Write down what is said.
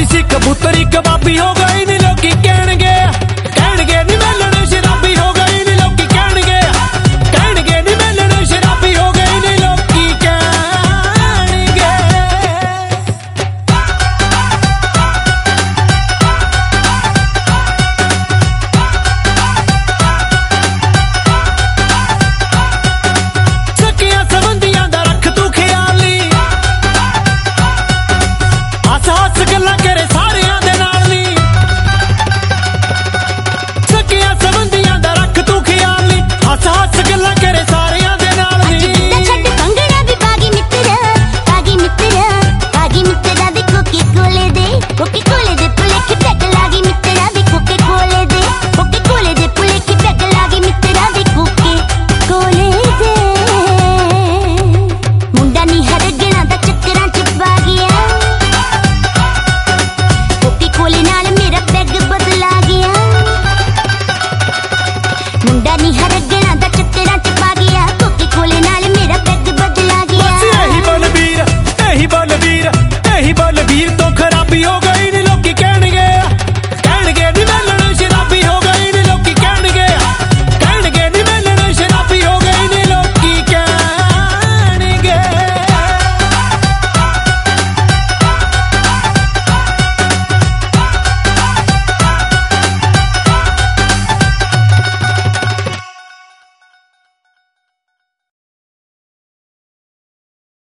ਸੀ ਕਬੂਤਰੀ ਕਬਾਬੀ ਹੋ ਗਈ ਨੀ ਲੋਕੀ ਕਹਿਣਗੇ ਨੀ ਮਿਲਣ ਸ਼ਰਾਬੀ ਹੋ ਗਈ ਨੀ ਲੋਕੀ ਕਹਿਣਗੇ ਨੀ ਮਿਲਣ ਸ਼ਰਾਬੀ ਹੋ ਗਈ ਨੀ ਲੋਕੀ ਕਹਿਣਗੇ। ਸਕੀਆਂ ਸੰਬੰਧੀਆਂ ਦਾ ਰੱਖ ਤੂੰ ਖਿਆਲ ਨੀ ਹੱਸ ਗੱਲਾਂ ਕਰੇ ਸਾਰਿਆਂ ਦੇ ਨਾਲ ਨੀ ਸਕੀਆਂ ਸੰਬੰਧੀਆਂ ਦਾ ਰੱਖ ਤੂੰ ਖਿਆਲ ਨੀ ਹੱਸ ਗੱਲਾਂ ਕਰੇ ਸਾਰਿਆਂ ਦੇ ਨਾਲ ਨੀ। ਛੱਡ ਭੰਗੜਾ ਵੀ ਬਾਗੀ ਮਿੱਤਰਾ ਬਾਗੀ ਮਿੱਤਰਾ ਬਾਗੀ ਮਿੱਤਰਾ ਦੇ ਕੋਕੀ ਕੋਲੇ ਦੇ